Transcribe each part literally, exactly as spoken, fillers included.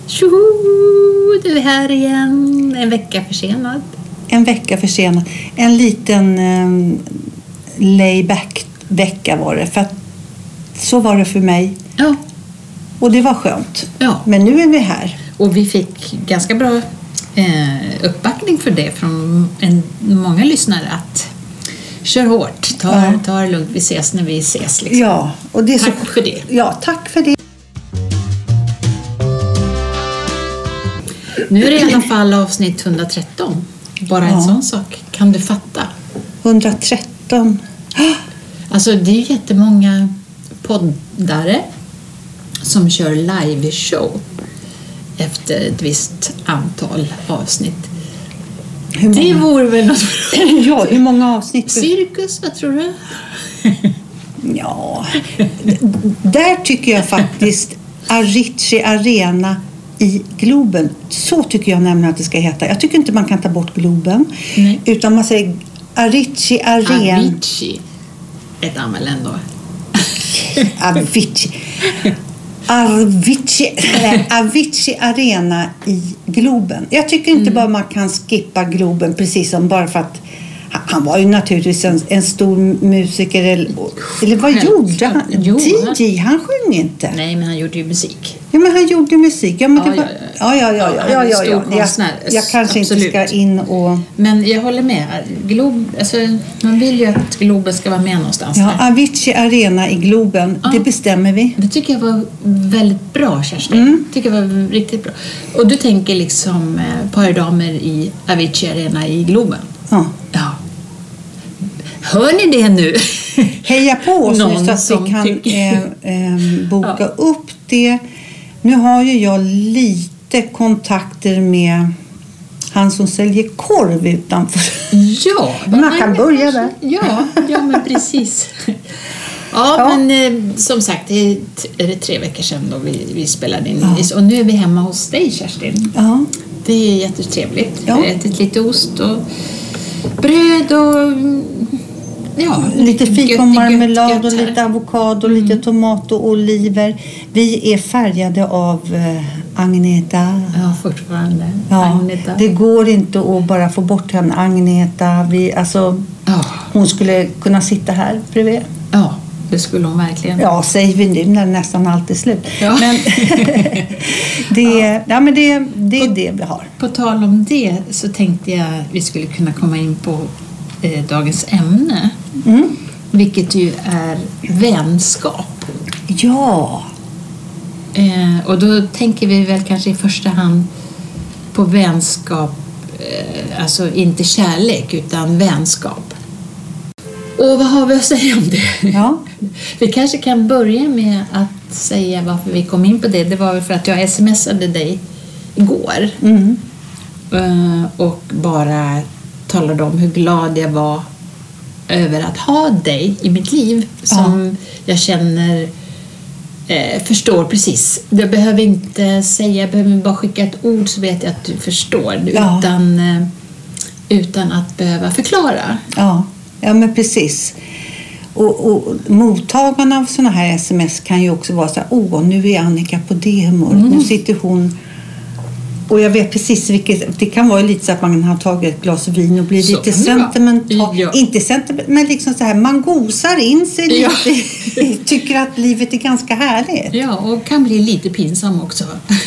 Tjoho, du är här igen. En vecka försenad. En vecka försenad. En liten um, layback vecka var det. För att så var det för mig. Ja. Och det var skönt. Ja. Men nu är vi här. Och vi fick ganska bra eh, uppbackning för det från en, många lyssnare att kör hårt, ta, ja. ta det lugnt, vi ses när vi ses. Liksom. Ja, och det är tack så... för det. Ja, tack för det. Nu är det i alla fall avsnitt hundratretton. Bara en ja. sån sak. Kan du fatta? hundratretton. Alltså det är jättemånga poddare som kör live-show efter ett visst antal avsnitt. Det vore väl något... Ja, hur många avsnitt? Cirkus, vad tror du? Ja, där tycker jag faktiskt Avicii Arena i Globen. Så tycker jag nämligen att det ska heta. Jag tycker inte man kan ta bort Globen. Nej. Utan man säger Avicii Arena. Avicii. Ett användande ändå. Avicii. Avicii, Avicii Arena i Globen. Jag tycker inte mm. bara man kan skippa Globen precis som bara för att han var ju naturligtvis en, en stor musiker. Eller, eller vad Själv. gjorde han? Jo, D J, han sjöng inte. Nej, men han gjorde ju musik. Ja, men han gjorde musik. Ja, men ja, det var, ja, ja, ja, ja, ja, ja, ja, ja. Jag, jag kanske Absolut. inte ska in och... Men jag håller med. Glob, alltså, man vill ju att Globen ska vara med någonstans. Ja, där. Avicii Arena i Globen, ja. Det bestämmer vi. Det tycker jag var väldigt bra, Kerstin. Mm. Det tycker jag var riktigt bra. Och du tänker liksom eh, pardamer i Avicii Arena i Globen? Ja. Ja. Hör ni det nu? Heja på oss nu så att vi kan eh, eh, boka ja. upp det. Nu har ju jag lite kontakter med han som säljer korv utanför. Ja, man kan börja kanske. där. Ja, ja, men precis. Ja, ja. men eh, som sagt, det är, är det tre veckor sedan då vi, vi spelade in. Ja. Och nu är vi hemma hos dig, Kerstin. Ja. Det är jättetrevligt. Ja. Jag har ätit lite ost och bröd och... Ja, lite fikonmarmelad och lite avokado, mm. lite tomat och oliver. Vi är färgade av eh, Agneta. Ja, fortfarande. Ja, Agneta. Det går inte att bara få bort henne, Agneta. Vi, alltså, oh. Hon skulle kunna sitta här bredvid. Ja, det skulle hon verkligen. Ja, säger vi nu när nästan allt är slut. Ja. Men, det, ja. Ja, men det, det är på, det vi har. På tal om det så tänkte jag att vi skulle kunna komma in på eh, dagens ämne. Mm. Vilket ju är vänskap. Ja. Eh, och då tänker vi väl kanske i första hand på vänskap, eh, alltså inte kärlek utan vänskap. Och vad har vi att säga om det? Ja. Vi kanske kan börja med att säga varför vi kom in på det. Det var väl för att jag smsade dig igår. Mm. Eh, och bara talade om hur glad jag var över att ha dig i mitt liv som ja. jag känner eh, förstår precis. Jag behöver inte säga, jag behöver bara skicka ett ord så vet jag att du förstår ja. utan, eh, utan att behöva förklara. Ja, ja men precis. Och, och mottagarna av såna här sms kan ju också vara så här, åh nu är Annika på det humöret, mm. nu sitter hon. Och jag vet precis vilket, det kan vara lite så att man har tagit ett glas vin och blir så lite sentimental. Ja. Inte sentimental, men liksom så här, man gosar in sig ja. lite. Tycker att livet är ganska härligt. Ja, och kan bli lite pinsam också.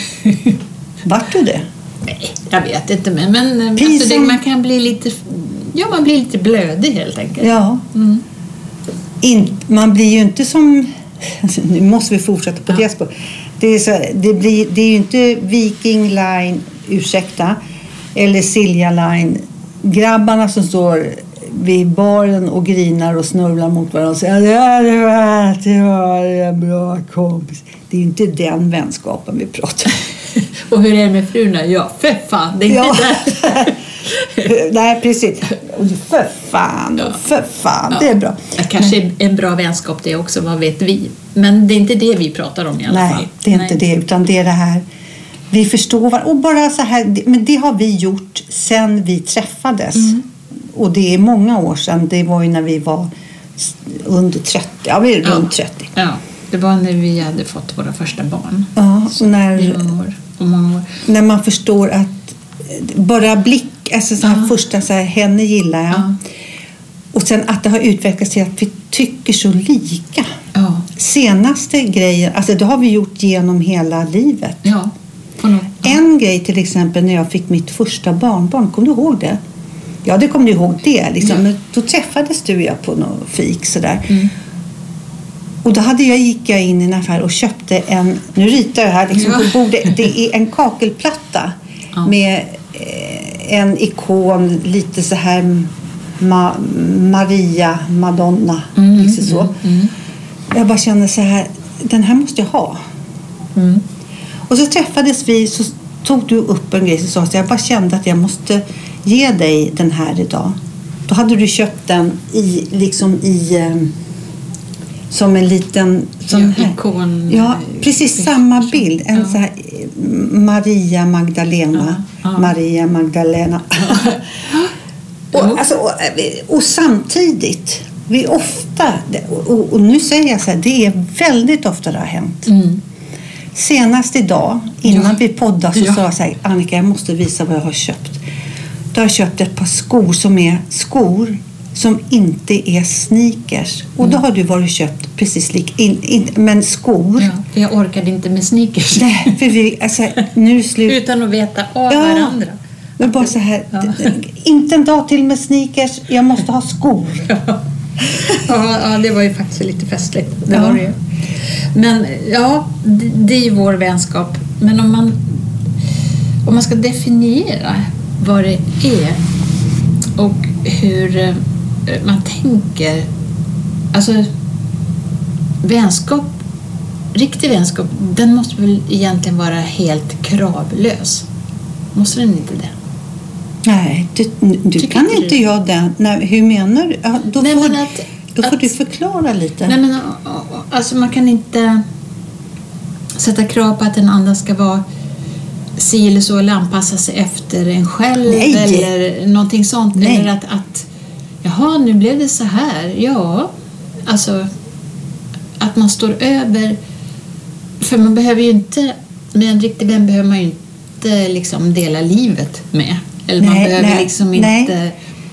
Vart du det? Nej, jag vet inte. Men, men alltså det, man kan bli lite, ja man blir lite blödig helt enkelt. Ja. Mm. In, man blir ju inte som, nu måste vi fortsätta på ja. det spår. Det är, så, det, blir, det är ju inte Viking Line, ursäkta, eller Silja Line. Grabbarna som står vid baren och grinar och snurvlar mot varandra och säger ja, det var, det var en bra kompis. Det är ju inte den vänskapen vi pratar om. Och hur är det med fruna? Ja, för fan, det är ja. inte där. Nej, precis. För fan, ja. för fan, ja. det är bra. Kanske men, en bra vänskap det också, vad vet vi. Men det är inte det vi pratar om i alla nej, fall. Det är nej, det är inte det, utan det är det här. Vi förstår var, och bara så här, men det har vi gjort sen vi träffades. Mm. Och det är många år sedan, det var ju när vi var under trettio, ja vi är runt ja. trettio. Ja, det var när vi hade fått våra första barn. Ja, så när... I många år. Och många år. när man förstår att bara blick, alltså så här Ja. första så här, henne gillar jag. Ja. Och sen att det har utvecklats till att vi tycker så lika. Ja. Senaste grejen, alltså det har vi gjort genom hela livet. Ja. På något, ja. En grej till exempel när jag fick mitt första barnbarn, kommer du ihåg det? Ja, det kommer du ihåg det. Liksom. Ja. Men då träffades du och jag på någon fik sådär. Mm. Och då hade jag, gick jag in i en affär och köpte en, nu ritar jag här liksom Ja. på bordet, det är en kakelplatta Ja. med eh, en ikon, lite så här Ma, Maria, Madonna, Mm, liksom så. mm, mm. Jag bara kände så här, den här måste jag ha. Mm. Och så träffades vi, så tog du upp en grej och sa så jag bara kände att jag måste ge dig den här idag. Då hade du köpt den i, liksom i, eh, som en liten sån Ja, här. ikon. Ja, precis samma bild. En Ja. så här eh, Maria Magdalena. Ja, ja. Maria Magdalena. och, Jo. alltså, och, och samtidigt, vi ofta, och, och nu säger jag så här, det är väldigt ofta det har hänt. Mm. Senast idag, innan Ja. vi poddade, så Ja. sa jag så här, Annika, jag måste visa vad jag har köpt. Då har jag köpt ett par skor som är skor som inte är sneakers. Och då har du varit köpt precis lik, in, in, men skor. Ja, för jag orkade inte med sneakers. Nej, för vi, alltså, nu är det slut. Utan att veta av Ja. varandra. Men bara så här, Ja. inte en dag till med sneakers, jag måste ha skor. Ja, ja, det var ju faktiskt lite festligt. Det Ja. var det ju. Men ja, det, det är ju vår vänskap. Men om man, om man ska definiera vad det är och hur eh, man tänker. Alltså, vänskap, riktig vänskap, den måste väl egentligen vara helt kravlös. Måste den inte det? Nej, du, du Tycker kan inte inte du? jag det. Nej, hur menar du? Ja, då Nej, får, men att- då får att- du förklara lite. Nej, men alltså man kan inte sätta krav på att den andra ska vara si eller så eller anpassa sig efter en själv. Nej. Eller någonting sånt. Nej. Eller att, att jaha, nu blev det så här. Ja, alltså att man står över. För man behöver ju inte, med en riktig vän behöver man ju inte liksom dela livet med. Eller man Nej, behöver nej, liksom nej. inte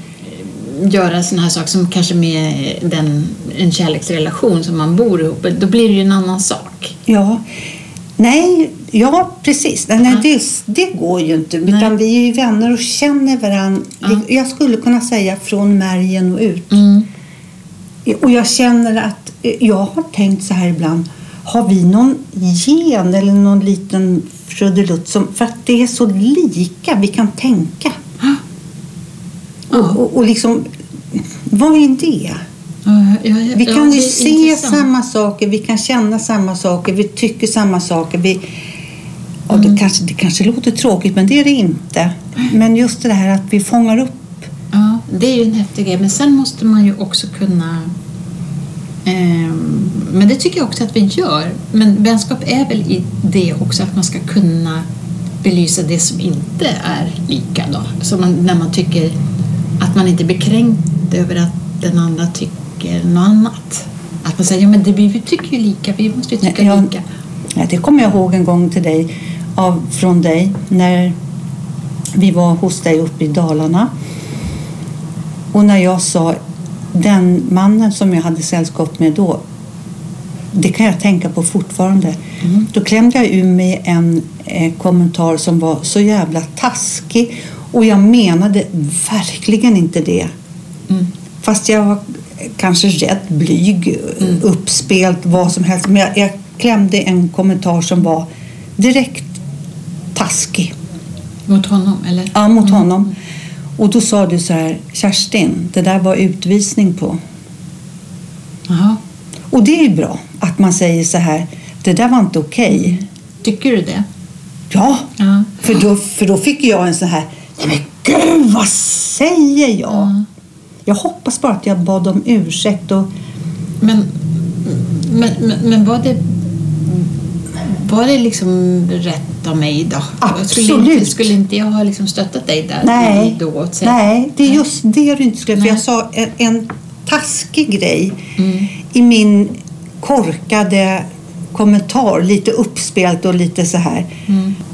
göra såna här saker som kanske med den, en kärleksrelation som man bor ihop. Då blir det ju en annan sak. Ja, nej, ja precis. Nej, nej, Ja. det, det går ju inte. Nej. Utan vi är ju vänner och känner varandra. Ja. Jag skulle kunna säga från märgen och ut. Mm. Och jag känner att jag har tänkt så här ibland. Har vi någon gen eller någon liten frudelutt som, för att det är så lika vi kan tänka. Ja. Och, och, och liksom, vad är det? Ja, ja, ja, Vi ja, kan det ju är se intressant. samma saker, vi kan känna samma saker, vi tycker samma saker. Vi, ja, det, kanske, det kanske låter tråkigt, men det är det inte. Men just det här att vi fångar upp. Ja, det är ju en häftig grej. Men sen måste man ju också kunna... ehm, men det tycker jag också att vi gör. Men vänskap är väl i det också att man ska kunna belysa det som inte är lika då. Så man, när man tycker att man inte blir kränkt över att den andra tycker något annat. Att man säger, ja men det, vi tycker ju lika, vi måste ju tycka Nej, jag- lika. Ja, det kommer jag ihåg en gång till dig, av, från dig, när vi var hos dig uppe i Dalarna. Och när jag sa, den mannen som jag hade sällskap med då, det kan jag tänka på fortfarande. Mm. Då klämde jag ur mig en eh, kommentar som var så jävla taskig. Och jag menade verkligen inte det. Mm. Fast jag var kanske rädd, blyg, Mm. uppspelt, vad som helst. Men jag, jag klämde en kommentar som var direkt taskig. Mot honom, eller? Ja, mot honom. Och då sa du så här, Kerstin, det där var utvisning på. Jaha. Och det är ju bra att man säger så här, det där var inte okej. Tycker du det? Ja, Ja. för då, för då fick jag en sån här, nej men gud, vad säger jag? Ja. Jag hoppas bara att jag bad om ursäkt och Men, men, men, men var det var det liksom rätt av mig då? Skulle inte, Absolut. skulle inte jag ha liksom stöttat dig där? nej, Då, så- nej, det är just det du inte skulle. För Nej. jag sa en, en taskig grej Mm. i min korkade kommentar, lite uppspelt och lite så här. Mm.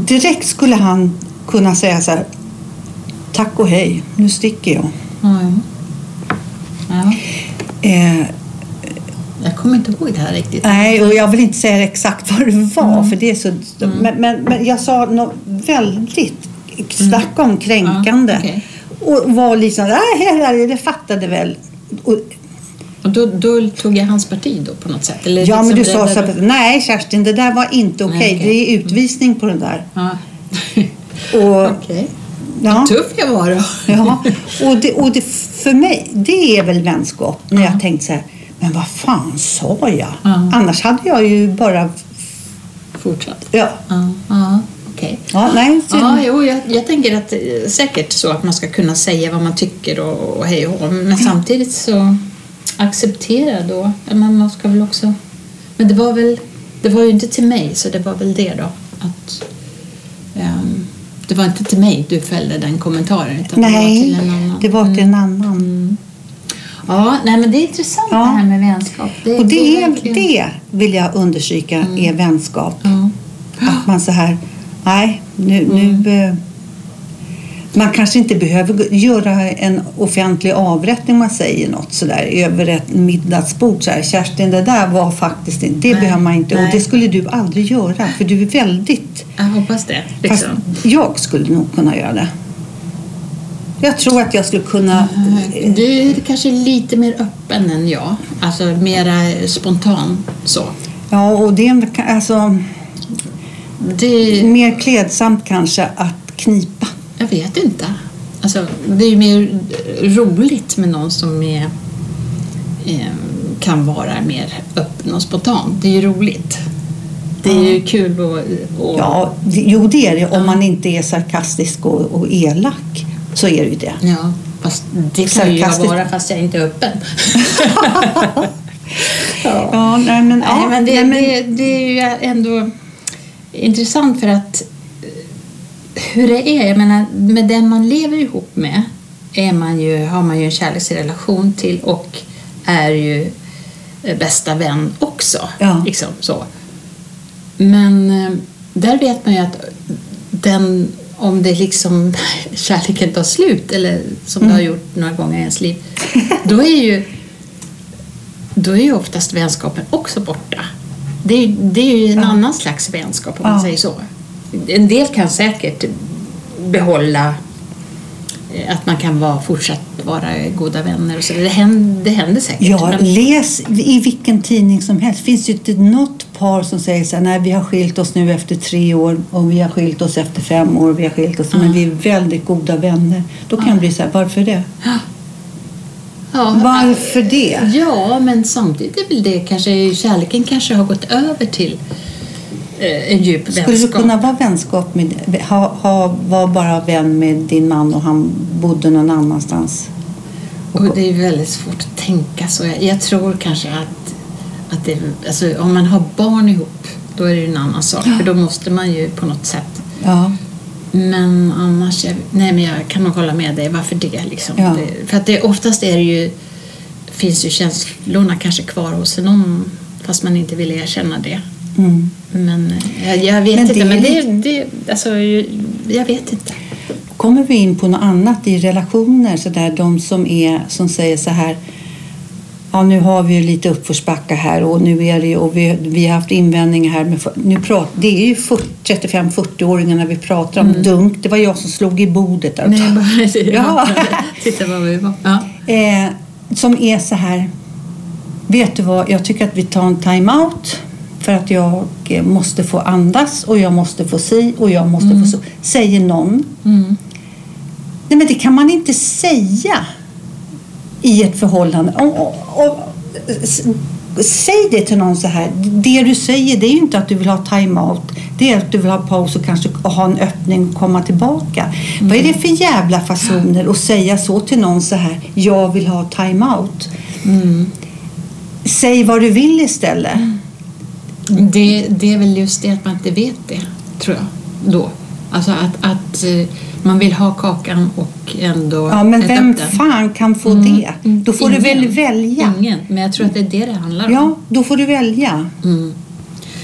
direkt skulle han kunna säga så här: tack och hej, nu sticker jag. Mm. Ja. Eh, jag kommer inte ihåg det här riktigt. Nej, och jag vill inte säga exakt vad det var. Mm. För det är så, mm. men, men, men jag sa något väldigt, snacka om kränkande. Ja, okay. Och var liksom, nej, det fattade väl. Och, och då, då tog jag hans parti då på något sätt? Eller ja, liksom men du sa så där... nej Kerstin, det där var inte okej. Okay. Okay. Det är utvisning på den där. Ja. och, okay. Ja. Vad tuff jag var då. Ja, och, det, och det, för mig, det är väl vänskap. När ja. jag tänkte så här, men vad fan sa jag? Ja. Annars hade jag ju bara... Fortsatt? Ja. Ja, ja. Okej. Okay. Ja, nej. Så... Ja, jo, jag, jag tänker att säkert så att man ska kunna säga vad man tycker och, och hej och hå. Men samtidigt så acceptera då. Men man ska väl också... Men det var väl... Det var ju inte till mig, så det var väl det då. Att... Um, det var inte till mig du fällde den kommentaren. Utan nej, det var till en annan. Det var till en annan. Mm. Ja, nej, men det är intressant ja. det här med vänskap. Det, och det, det, är, verkligen... det vill jag undersöka mm. är vänskap. Mm. Att man så här, nej, nu... Mm. nu man kanske inte behöver göra en offentlig avrättning, man säger något sådär över ett middagsbord. Så här, Kerstin, det där var faktiskt inte, det nej, behöver man inte. Nej. Och det skulle du aldrig göra, för du är väldigt... Jag hoppas det. Liksom. Fast jag skulle nog kunna göra det. Jag tror att jag skulle kunna... Du är kanske lite mer öppen än jag. Alltså mera spontan så. Ja, och det är alltså... Det... Mer klädsamt kanske att knipa. Jag vet inte. Alltså, det är ju mer roligt med någon som är, eh, kan vara mer öppen och spontan. Det är ju roligt. Det är ja. ju kul och, och... Ja, det, jo det är det. Om man inte är sarkastisk och, och elak så är det ju det. Ja, fast det kan ju jag vara fast jag inte är öppen. ja. ja, nej men... Nej, ja, men, det, nej, men... Det, det är ju ändå intressant för att hur det är, jag menar, med den man lever ihop med är man ju, har man ju en kärleksrelation till och är ju bästa vän också. Ja. Liksom, så. Men där vet man ju att den, om det liksom kärleken tar slut eller som mm. det har gjort några gånger i ens liv, då är ju då är ju oftast vänskapen också borta. Det är, det är ju en ja. annan slags vänskap om ja. man säger så. En del kan säkert behålla att man kan vara, fortsatt vara goda vänner och så. Det händer, det händer säkert. Ja, men... läs i vilken tidning som helst. Finns det inte något par som säger så här, nej vi har skilt oss nu efter tre år och vi har skilt oss efter fem år och vi har skilt oss, mm. men vi är väldigt goda vänner. Då kan ja. jag bli så här, varför det? Ja. Ja, varför det? Ja, men samtidigt är väl det kanske, kärleken kanske har gått över till en djup vänskap. Skulle du kunna vara vänskap med, ha, ha, var bara vän med din man och han bodde någon annanstans? Och, och det är väldigt svårt att tänka så. Jag, jag tror kanske att, att det, alltså, om man har barn ihop, då är det en annan sak. Ja. För då måste man ju på något sätt. Ja. Men annars, jag, nej men jag kan nog hålla med dig. Varför det liksom? Ja. Det, för att det oftast är det ju, finns ju känslorna kanske kvar hos någon, fast man inte vill erkänna det. Mm. Men jag, jag vet men det inte, men det, det, alltså, jag vet inte. Kommer vi in på något annat i relationer, så där de som är som säger så här, ja nu har vi ju lite uppförsbacka här och nu är det och vi, vi har haft invändningar här med, nu prat, det är ju trettiofem fyrtio-åringarna vi pratar om. Mm. Dunk, det var jag som slog i bordet där. Nej, bara, ja. Titta vad vi var. Ja. Eh, som är så här, vet du vad, jag tycker att vi tar en time-out. För att jag måste få andas och jag måste få si och jag måste mm. få så. Säger någon. Mm. Nej, men det kan man inte säga i ett förhållande. Och, och, och, säg det till någon så här. Det du säger, det är ju inte att du vill ha time-out. Det är att du vill ha paus och kanske ha en öppning och komma tillbaka. Mm. Vad är det för jävla fasoner att säga så till någon så här? Jag vill ha time-out. Mm. Säg vad du vill istället. Mm. Det, det är väl just det att man inte vet det, tror jag, då. Alltså att, att man vill ha kakan och ändå... Ja, men vem fan kan få mm. det? Då får Ingen. du väl välja. Ingen, men jag tror att det är det det handlar om. Ja, då får du välja. Mm.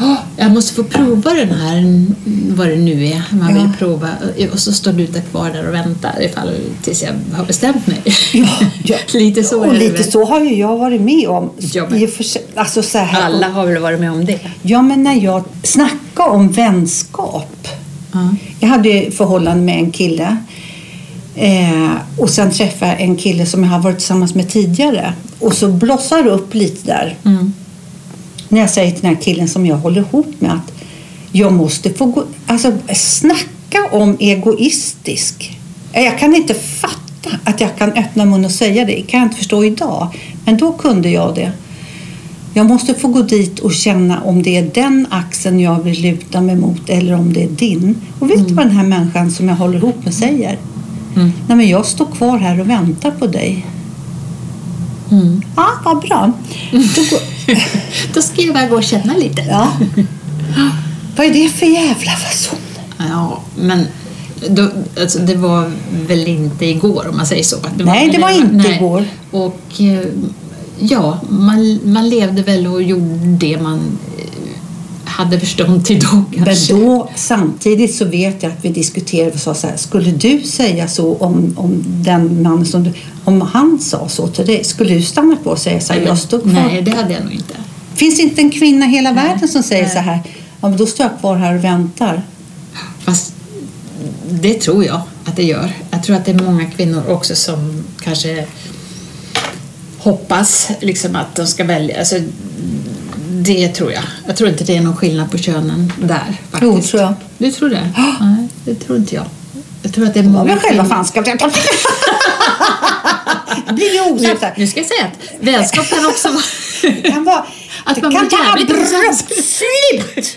Oh, jag måste få prova den här, vad det nu är man Ja. vill prova. Och så står du där kvar där och väntar ifall, tills jag har bestämt mig. Ja, ja. Lite så och är det lite väl. så har ju jag varit med om. Ja, men- I och för sig, alltså så här, Alla har väl varit med om det. Ja, men när jag snackar om vänskap. Ja. Jag hade ju förhållande med en kille. Eh, och sen träffade jag en kille som jag har varit tillsammans med tidigare. Och så blossar det upp lite där. Mm. När jag säger till den här killen som jag håller ihop med att jag måste få gå, alltså snacka om egoistisk. Jag kan inte fatta att jag kan öppna mun och säga det. Det kan jag inte förstå idag. Men då kunde jag det. Jag måste få gå dit och känna om det är den axeln jag vill luta mig mot eller om det är din. Och vet du Mm. vad den här människan som jag håller ihop med säger? Mm. Nej, men jag står kvar här och väntar på dig. Mm. Ja, vad bra. Då går, Då ska jag bara gå och känna lite. ja. Vad är det för jävla fason? Ja, men då, alltså, det var väl inte igår om man säger så. Det Nej, det var inte nej. igår. Och eh, ja, man, man levde väl och gjorde det man eh, hade förstånd till då Men kanske. då, samtidigt så vet jag att vi diskuterade och sa så här, skulle du säga så om, om den mannen som du, om han sa så till dig, skulle du stanna på och säga så här, Nej, jag står kvar? nej, det hade jag nog inte. Finns inte en kvinna i hela Nej, världen som säger nej. så här, ja, men då står jag kvar här och väntar. Fast det tror jag att det gör. Jag tror att det är många kvinnor också som kanske hoppas liksom att de ska välja. Alltså, det tror jag. Jag tror inte det är någon skillnad på könen där faktiskt. Jo, tror jag. Du tror det? Nej, det tror inte jag. Jag tror att det är Ja, många men själva kvinnor. fan ska jag det blir ju Nu, osagt här. nu ska jag säga att vänskap kan också vara... Det kan vara, Att det man kan blir ta jävligt abrupt osams. slut.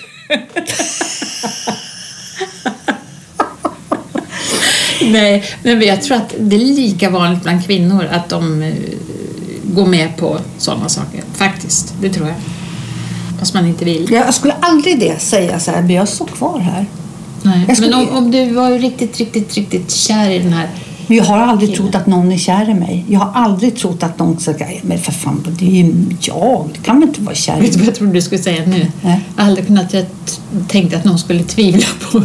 Nej, men jag tror att det är lika vanligt bland kvinnor att de eh, går med på sådana saker. Faktiskt, det tror jag. Fast man inte vill. Jag skulle aldrig det säga så här, men jag står kvar här. Nej. Jag skulle- Men om, om du var ju riktigt, riktigt, riktigt kär i den här... Men jag har aldrig trott att någon är kär i mig. Jag har aldrig trott att någon ska säga, men för fan, det är ju jag. Det kan väl inte vara kär i Vet du mig. vad jag trodde du skulle säga nu? Nej. Jag har aldrig kunnat jag tänkte att någon skulle tvivla på,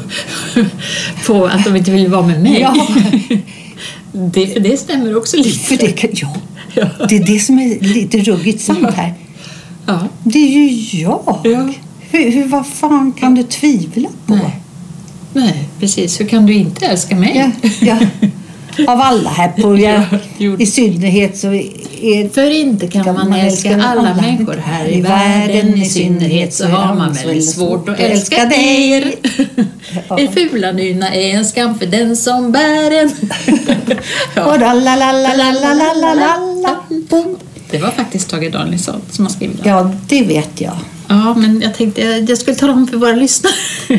på att de inte vill vara med mig. Ja. Det, för det stämmer också lite. För det, kan, ja, Ja. det är det som är lite ruggigt sant här. Ja. Det är ju jag. Ja. Hur, hur, vad fan kan du tvivla på? Nej. Nej, precis. Hur kan du inte älska mig? Ja, ja. Av alla här på Ja, jo. i synnerhet så är För inte kan, Kan man, man älska älska alla, alla människor här i världen. I synnerhet så har man väldigt svårt att älska er. Ja. Er fula nyna är en skam för den som bär en. och la la la la la la la la la la bom. Det var faktiskt Tage Danielsson som har skrivit det. Ja, det vet jag. Ja, men jag tänkte jag skulle tala om för våra lyssnare.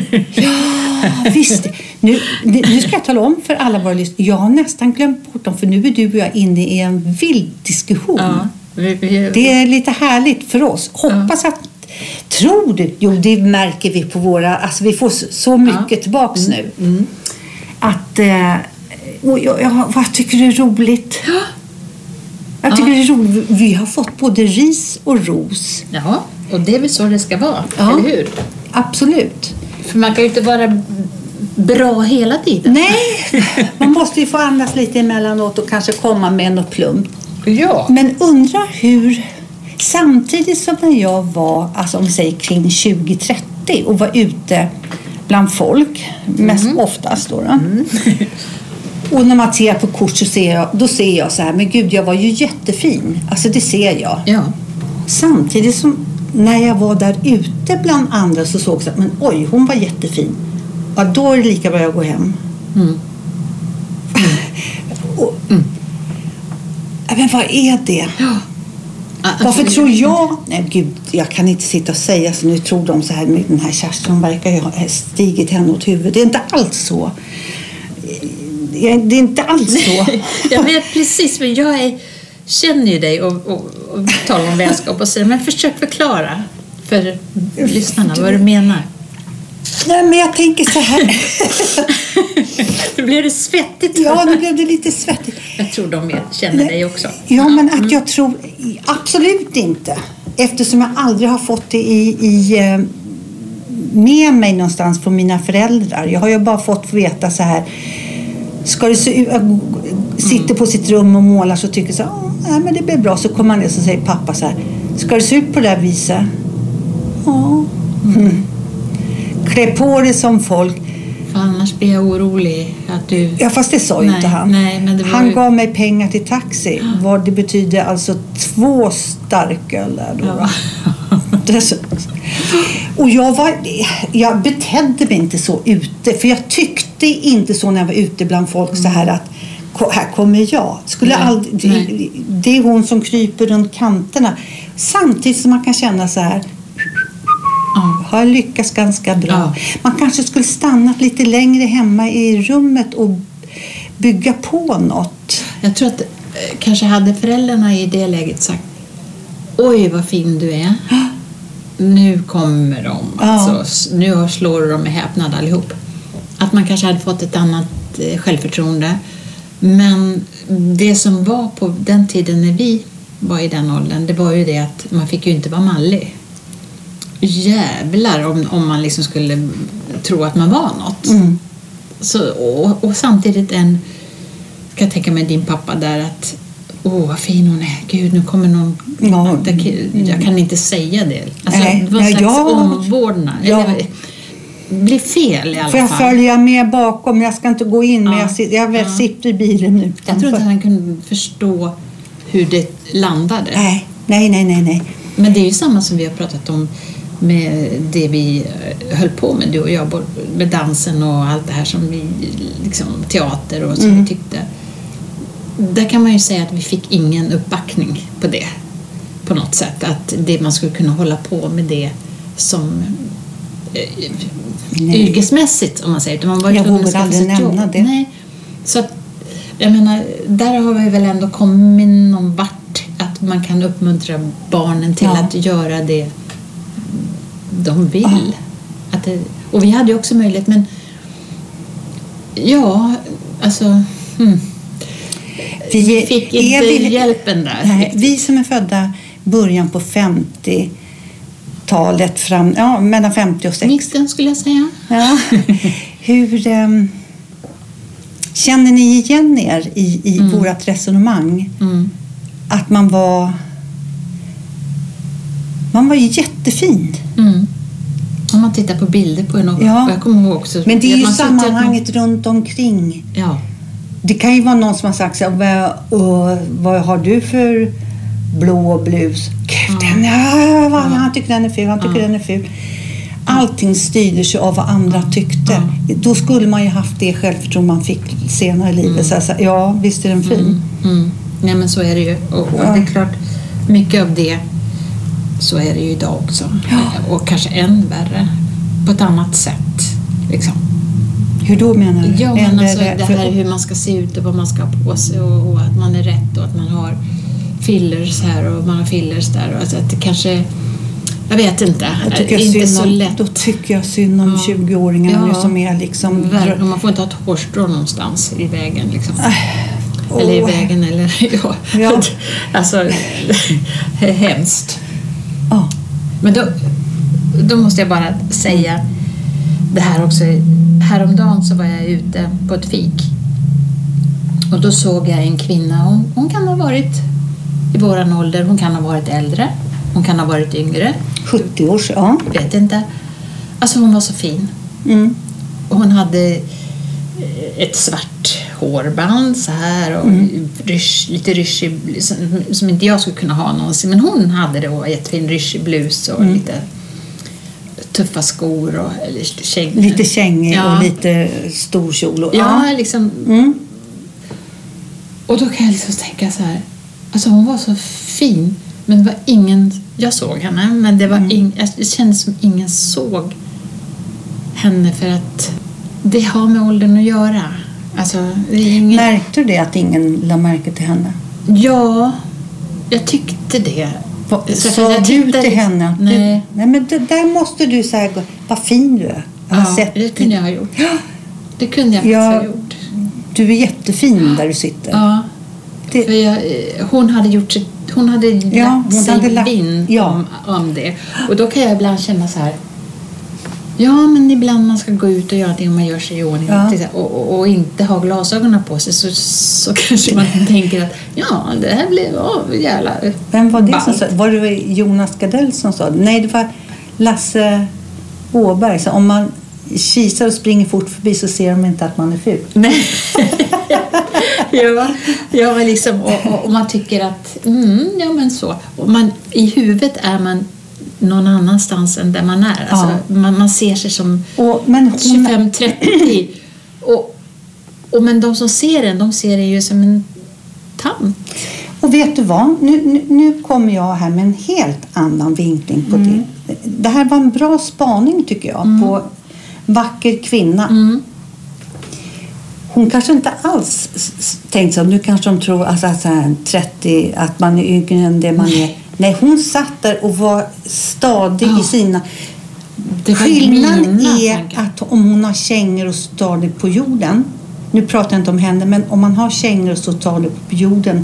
Ja, visst. Nu, nu ska jag tala om för alla våra lyssnare. Jag har nästan glömt bort dem, för nu är du och jag inne i en vild diskussion. Ja, vi, vi, Det är lite härligt för oss. Hoppas att... Tror du? Jo, det märker vi på våra... Alltså, vi får så- så mycket Ja. tillbaks nu. Mm. Att... Eh, och jag, jag, vad tycker du är roligt? Ja. Jag tycker det är roligt. Vi har fått både ris och ros. Ja, och det är väl så det ska vara, Ja. eller hur? Absolut. För man kan ju inte vara bra hela tiden. Nej, man måste ju få andas lite emellanåt och kanske komma med något plumpt. Ja. Men undra hur... Samtidigt som när jag var, alltså om vi säger kring tjugo trettio och var ute bland folk, mest oftast då. då. Och när man ser på kort så ser jag, då ser jag så här, men gud, jag var ju jättefin. Alltså det ser jag. Ja. Samtidigt som när jag var där ute bland andra så såg jag så här, men oj, hon var jättefin. Ja, då är det lika bra att gå hem. Mm. och, ja, men vad är det? Ja. Varför tror jag... Nej, gud, jag kan inte sitta och säga så. Nu tror de så här med den här Kerstin, hon verkar ju ha stigit henne åt huvudet. Det är inte alls så. Det är inte alls så. Jag vet precis, men jag är, känner ju dig och, och, och talar om vänskap och säger, men försök förklara för lyssnarna vad du menar. Nej, men jag tänker så här. Nu blir det svettigt. Ja, nu blev det lite svettigt. Jag tror de är, känner dig också. Ja, men att jag tror... Absolut inte. Eftersom jag aldrig har fått det i... i med mig någonstans från mina föräldrar. Jag har ju bara fått veta så här, ska det se ut, sitter på sitt rum och målar så tycker så här, nej men det blir bra, så kommer man ner och så säger pappa så här, ska det se ut på det här viset? Ja. Mm. Klä på det som folk. För annars blir jag orolig att du... Ja, fast det sa ju nej, inte han. Nej, men det var han ju... gav mig pengar till taxi. Ja. Vad det betyder, alltså två starköl där då. Ja. Det så... Och jag var... Jag betedde mig inte så ute. För jag tyckte inte så när jag var ute bland folk mm. så här att här kommer jag. Skulle nej, aldrig, nej. Det är hon som kryper runt kanterna. Samtidigt som man kan känna så här... Ja. Har lyckats ganska bra. Ja. Man kanske skulle stannat lite längre hemma i rummet och bygga på något. Jag tror att kanske hade föräldrarna i det läget sagt, oj vad fin du är. Ja. Nu kommer de. Ja. Alltså, nu slår de med häpnad allihop. Att man kanske hade fått ett annat självförtroende. Men det som var på den tiden när vi var i den åldern, det var ju det att man fick ju inte vara mallig. Jävlar om, om man liksom skulle tro att man var något. Mm. Så, och, och samtidigt en, ska jag tänka mig din pappa där att åh vad fin hon är, gud nu kommer någon ja. Jag kan inte säga det alltså, nej, det var en slags ja, omvårdnad ja. Eller, blir fel i alla får jag fall. Följa med bakom, jag ska inte gå in ja. Men jag, sitter, jag ja. sitter i bilen nu. Jag tror inte han kunde förstå hur det landade. Nej, nej, nej, nej, nej. Men det är ju samma som vi har pratat om med det vi höll på med, du och jag, med dansen och allt det här som vi, liksom teater och som mm. vi tyckte. Där kan man ju säga att vi fick ingen uppbackning på det på något sätt. Att det man skulle kunna hålla på med det som eh, yrkesmässigt om man säger. Man var jag vågar aldrig nämna det. Nej. Så att, jag menar, där har vi väl ändå kommit någon vart att man kan uppmuntra barnen till ja. Att göra det de vill. Ah. Att det, och vi hade ju också möjlighet, men ja, alltså hmm. vi fick inte vi, hjälpen där. Nej, vi som är födda början på femtiotalet fram, ja, mellan femtio och sextio. Mitten skulle jag säga. Ja. Hur um, känner ni igen er i, i mm. vårat resonemang? Mm. Att man var man var ju jättefin. Mm. Om man tittar på bilder på en och ja. Jag kommer ihåg också. Men det är ju sammanhanget man... runt omkring. Ja. Det kan ju vara någon som har sagt så här, vad, vad har du för blå blus? Gud, ja. den, ja, ja. han tycker den är ful, han tycker ja. den är ful. Allting styrdes ju av vad andra tyckte. Ja. Då skulle man ju haft det självförtroende man fick senare i livet. Mm. Så här, ja, visst är den fin. Mm. Mm. Nej, men så är det ju. Och, och ja. det är klart, mycket av det så är det ju idag också. Ja. Och kanske än värre. På ett annat sätt. Liksom. Hur då menar du? Ja, men alltså, det här hur man ska se ut och vad man ska ha på sig. Och, och att man är rätt och att man har fillers här och man har fillers där. Och alltså att det kanske... Jag vet inte. Jag tycker jag inte så om, lätt. Då tycker jag synd om ja. tjugo-åringarna ja. nu som är liksom... Verkligen. Man får inte ha ett hårstrå någonstans i vägen liksom. Äh. Eller i vägen eller... Ja. ja. Alltså, hemskt. Ja. Men då, då måste jag bara säga det här också. Häromdagen så var jag ute på ett fik. Och då såg jag en kvinna. Hon, hon kan ha varit i våran ålder. Hon kan ha varit äldre. Hon kan ha varit yngre. sjuttio år, ja. Vet inte. Alltså hon var så fin. Mm. Och hon hade ett svart hårband så här och mm. rysch, lite ryschig som, som inte jag skulle kunna ha någonsin, men hon hade det och jättefin ryschig blus och mm. lite tuffa skor och eller kängor. Lite kängor ja. och lite stor kjol och, ja, ja liksom mm. och då kan jag liksom tänka så här, alltså hon var så fin, men det var ingen, jag såg henne, men det var mm. ing, det kändes som ingen såg henne för att det har med åldern att göra. Alltså, det är ingen... Märkte du det att ingen lade märke till henne? Ja, jag tyckte det. Sa du till henne? Nej. Du, nej, men det, där måste du säga, vad fin du är. Jag har ja, sett det kunde jag ha gjort. Det kunde jag ja, faktiskt ha gjort. Du är jättefin där du sitter. Ja, det... för jag, hon hade gjort sig, hon hade ja, lagt sig hade lagt, vind ja. om, om det. Och då kan jag ibland känna så här, Ja, men ibland man ska gå ut och göra det och man gör sig i ordning Ja. och, och, och inte ha glasögonen på sig så, så kanske man tänker att ja, det här blir oh, jävla Vem var det som ballt. sa? Var det Jonas Gardell som sa? Nej, det var Lasse Åberg. Så om man kisar och springer fort förbi så ser de inte att man är ful. Nej. ja, ja, men liksom, och, och, och man tycker att mm, ja men så. Och man, i huvudet är man någon annanstans än där man är. Alltså, Ja. man, man ser sig som Och, men hon, tjugofem trettio. Och, och, men de som ser en, de ser en ju som en tant. och vet du vad? Nu, nu, nu kommer jag här med en helt annan vinkling på Mm. det. Det här var en bra spaning tycker jag Mm. på vacker kvinna. Mm. Hon kanske inte alls s- s- tänkt så. Nu kanske de tror alltså, att så här, trettio, att man är yngre än det man Nej. är. Nej, hon satt där och var stadig Ja. i sina... Det var Skillnaden mina är tankar. att om hon har kängor och står stadigt på jorden. Nu pratar jag inte om henne, men om man har kängor och står stadigt på jorden.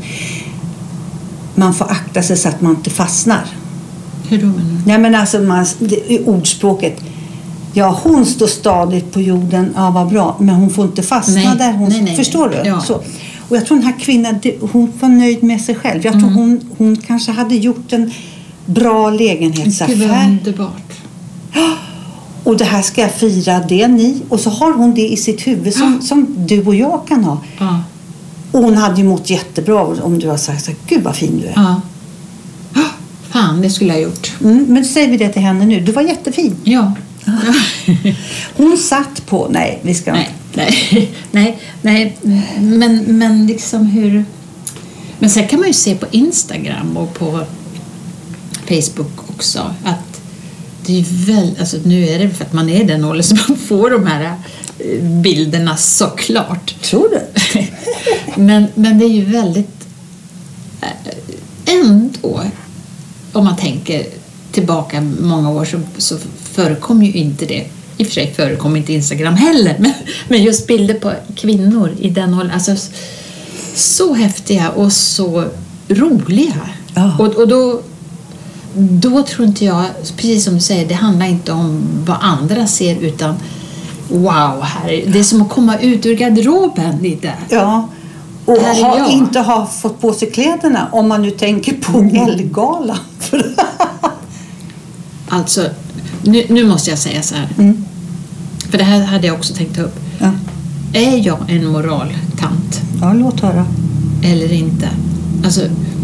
Man får akta sig så att man inte fastnar. Hur då menar du? Nej, men alltså man, det är ordspråket. Ja, hon står stadigt på jorden. Ja, vad bra. Men hon får inte fastna Nej, där. Hon, nej, nej, förstår nej. du? Ja. Så. Och jag tror den här kvinnan, det- hon var nöjd med sig själv. Jag tror Mm. hon, hon kanske hade gjort en bra Gud vad lägenhetsaffär. underbart. Och det här ska jag fira, det ni. Och så har hon det i sitt huvud som, som du och jag kan ha. Ja. Och hon hade ju mått jättebra om du har sagt så här, gud vad fin du är. Ja. Ah, fan, det skulle jag ha gjort. Mm, men säger vi det till henne nu. Du var jättefin. Ja. Hon satt på... Nej, vi ska nej, nej, nej, nej. Men, men liksom hur... Men sen kan man ju se på Instagram och på Facebook också att det är väl... Alltså nu är det för att man är den åldern som man får de här eh, bilderna såklart. Tror du? Men, men det är ju väldigt... eh, Ändå, om man tänker tillbaka många år så, så förekom ju inte det. I och för sig förekom inte Instagram heller. Men, men just bilder på kvinnor i den åldern. Alltså, så häftiga och så roliga. Ja. Och, och då, då tror inte jag, precis som du säger, det handlar inte om vad andra ser utan wow, här, det är som att komma ut ur garderoben lite. Ja. Och Här är ha, jag. inte ha fått på sig kläderna om man nu tänker på Ellegalan. Alltså, nu, nu måste jag säga så här. Mm. För det här hade jag också tänkt ta upp. Ja. Är jag en moraltant Ja, låt höra. eller inte? Alltså,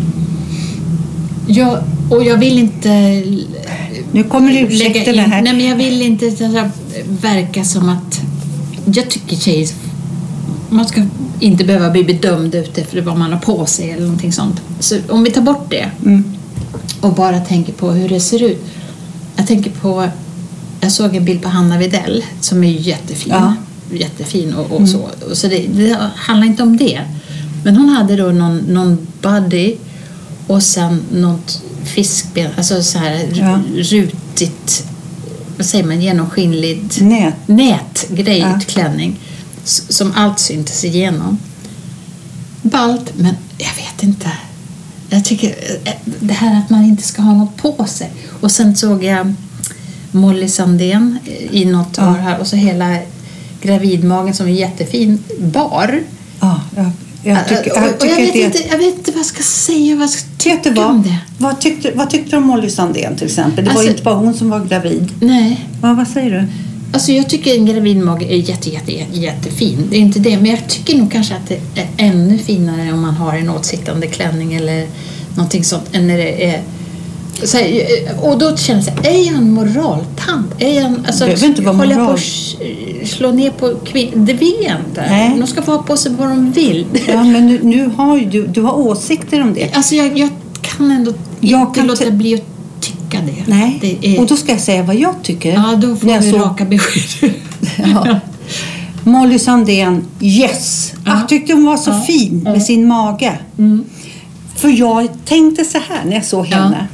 jag, och jag vill inte Nu kommer lägga ursäkterna in, här. nej men jag vill inte så här, verka som att jag tycker tjejer, man ska inte behöva bli bedömd efter vad man har på sig eller någonting sånt. Så om vi tar bort det Mm. och bara tänker på hur det ser ut. Jag tänker på, jag såg en bild på Hanna Widell som är jättefin. Ja. Jättefin och, och så. Och så det, det handlar inte om det. Men hon hade då någon, någon body och sen något fiskben, alltså så här Ja. rutigt, vad säger man, genomskinligt Nät. nätgrej, Ja. klänning s- som allt syntes igenom. Ballt, men jag vet inte. Jag tycker eh, det här att man inte ska ha något på sig. Och sen såg jag Molly Sandén i något Ja. år här och så hela gravidmagen som är jättefin bar. Ja, jag, jag tycker, och, jag och jag, tycker vet det. inte, jag vet inte vad jag ska säga, vad jag ska Vet du tycka om vad? det. Vad tyckte, vad tyckte du om Molly Sandén till exempel? Det var Alltså- ju inte bara hon som var gravid. Nej. Ja, vad säger du? Alltså jag tycker en gravidmage är jätte, jätte, jätte, jättefin. Det är inte det. Men jag tycker nog kanske att det är ännu finare om man har en åtsittande klänning eller någonting sånt. Än när det är... Så här, och då känns det, är jag en moraltant? Är jag en, alltså, Behöver inte vara håller jag på moral. att sh- slå ner på kvinnor? Det vill jag inte. Nej. De ska få ha på sig vad de vill. Ja, men nu, nu har ju du, du har åsikter om det. Alltså jag, jag kan ändå Jag inte kan låta te- bli att tycka det. Nej, Det är, och då ska jag säga vad jag tycker. ja, då får När jag vi såg- raka besked. Ja. Molly Sandén, yes! Ja. Jag tyckte hon var så Ja. fin med Ja. sin mage. Mm. För jag tänkte så här när jag såg Ja. henne.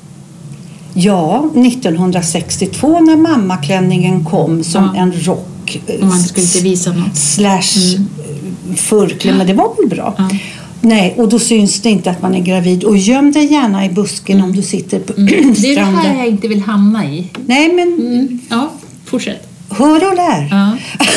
Ja, nittonhundrasextiotvå när mammaklänningen kom som Ja. en rock. eh, Om man skulle inte visa något. Slash mm. förkläde, men det var väl bra. Ja. Nej, och då syns det inte att man är gravid. Och göm dig gärna i busken om du sitter på Det är det här stranden. jag inte vill hamna i. Nej, men Mm. Ja, fortsätt. Hör och lär. Ja.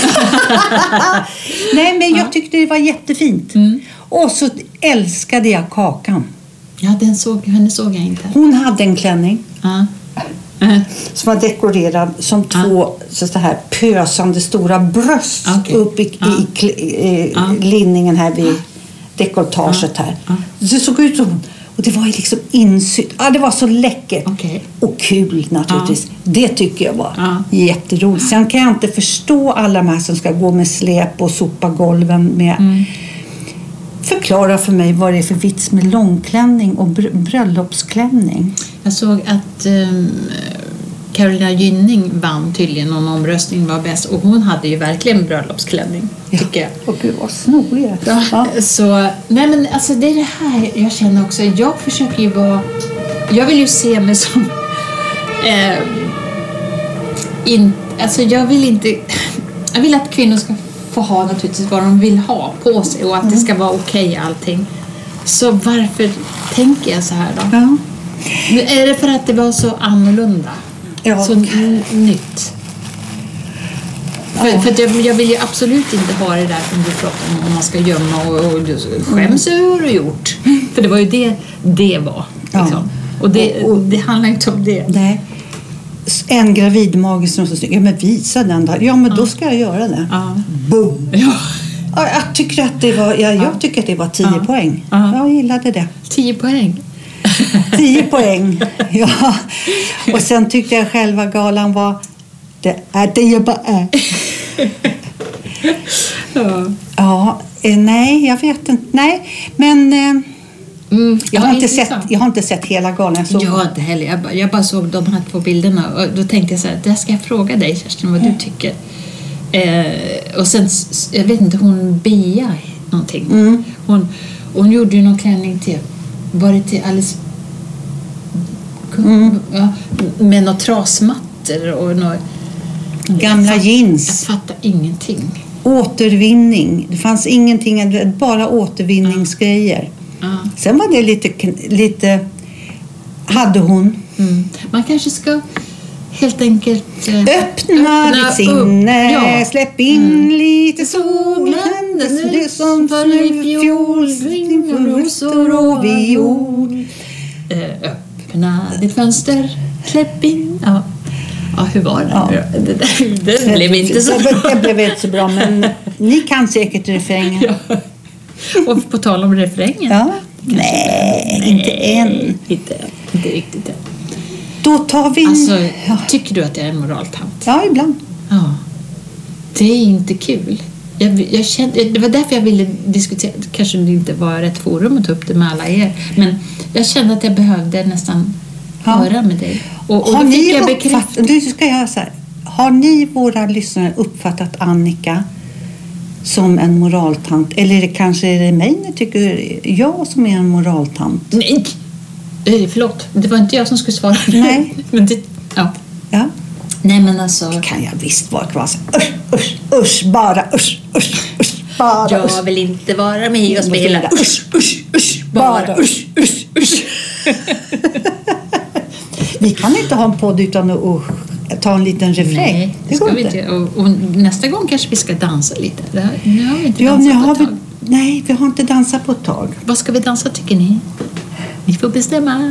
Nej, men jag Ja. tyckte det var jättefint. Mm. Och så älskade jag kakan. Ja, den såg, henne såg jag inte. Hon hade en klänning Ja. Uh. som var dekorerad som Ja. två så här pösande stora bröst Okej. upp i, Ja. i, i, i Ja. linningen här vid dekolletaget här. Ja. Det såg ut som... Och det var ju liksom insytt. Ja, det var så läckert. Okej. Och kul naturligtvis. Det tycker jag var Ja. jätteroligt. Sen kan jag inte förstå alla de här som ska gå med släp och sopa golven med... Mm. Förklara för mig vad det är för vits med långklänning och br- bröllopsklänning. Jag såg att um, Carolina Gynning vann tydligen någon omröstning var bäst. Och hon hade ju verkligen bröllopsklänning, tycker jag. Och gud vad snorig. Ja. Ja. Så, nej men alltså det är det här jag känner också. Jag försöker ju vara... Jag vill ju se mig som... Eh, in, alltså jag vill inte... Jag vill att kvinnor ska få ha naturligtvis vad de vill ha på sig och att mm. det ska vara okej okay, allting. Så varför tänker jag så här då? Ja. Är det för att det var så annorlunda? Ja. Så n- nytt? För, Ja. för att jag, jag vill ju absolut inte ha det där som du pratar om, om man ska gömma och, och, och skäms över vad du gjort. För det var ju det det var. Liksom. Ja. Och, det, Och- och- det handlar inte om det. Nej. En gravidmage som så snygg. Ja, men visa den där. Ja, men då ska jag göra det. Ja. Boom! Ja. Ja, jag tycker att det var, ja, jag tycker att det var tio Ja. poäng. Ja. Jag gillade det. Tio poäng. Tio poäng. Ja. Och sen tyckte jag själva galan var det är det jag bara är. Ja. Ja, eh, nej, jag vet inte. Nej, men eh, Mm. jag, har Ja, inte sett, intressant. jag har inte sett hela galan. Jag såg Jag inte heller. Jag bara, jag bara såg de här två bilderna och då tänkte jag så här, där ska jag fråga dig Kerstin vad du tycker. Eh, och sen, s- jag vet inte, hon Bia någonting. Mm. Hon, hon gjorde ju någon klänning till, var det till Alice Mm. ja, med några trasmattor och några, Gamla jag, fatt, jeans. jag fattar ingenting. Återvinning. Det fanns ingenting, bara återvinningsgrejer. Ja. Sen var det lite, kn- lite hade hon. Mm. Man kanske ska helt enkelt eh, Öppna ditt sinne, Ja. släpp in Mm. lite sol. Det är som snö, fjol, rosor och viol. Eh, öppna ditt fönster, släpp in. Ja, ja hur var det? Ja. Det, där, det blev inte så bra. Det blev inte så bra, men ni kan säkert refrängen. Ja. Och på tal om refrängen. Ja. Nej, inte än. Inte än. Inte riktigt än. Då tar vi... Alltså, ja. tycker du att jag är en moraltant? ja, ibland. Ja. Det är inte kul. Jag, jag kände, det var därför jag ville diskutera. Kanske det inte var rätt forum att ta upp det med alla er. Men jag kände att jag behövde nästan Ja. höra med dig. Och, och Har då ni, fick jag uppfatt... bekräftat. nu ska jag så här. Har ni, våra lyssnare, uppfattat Annika som en moraltant? Eller är det kanske är det mig ni tycker jag som är en moraltant? Nej! Eh, Förlåt, det var inte jag som skulle svara. Nej. Men det, ja. Ja. Nej men alltså. Det kan jag visst vara kvar. Usch, usch, usch, bara usch, usch, usch, bara usch. Jag vill inte vara med och spela. Usch, usch, usch, bara usch, usch, usch. Vi kan inte ha en podd utan att usch, ta en liten refräng. Nej, det Det går ska vi inte. inte. Och, och nästa gång kanske vi ska dansa lite. Det här, nu har vi inte Ja, dansat nu på har ett vi, tag. nej, vi har inte dansat på ett tag. Vad ska vi dansa tycker ni? Ni får bestämma.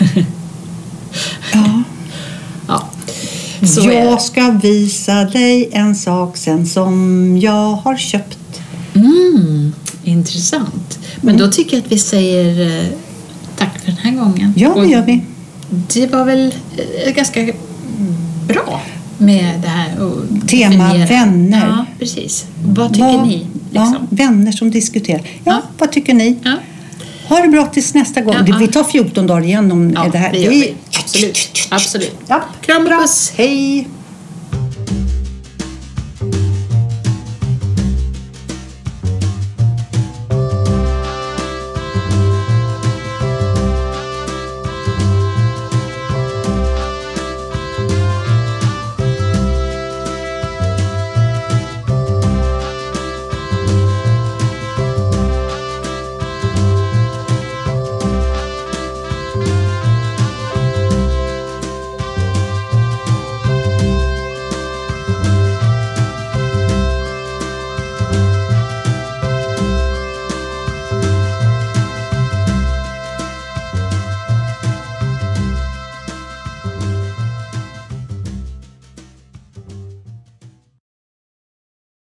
Ja. Ja, så är Jag det. ska visa dig en sak sen som jag har köpt. Mm, intressant. Men då tycker jag att vi säger eh, tack för den här gången. Ja, det Och gör vi. Det var väl eh, ganska bra med det här. Och Tema definiera. vänner. Ja, precis. Vad tycker Vad- ni? Ja, Liksom? vänner som diskuterar. Ja, Ja. vad tycker ni? Ja. Ha det bra tills nästa gång. Ja, ja. Vi tar fjorton dagar igen om Ja, det här. det gör vi. Absolut. Absolut. Ja. Kram och puss. Hej!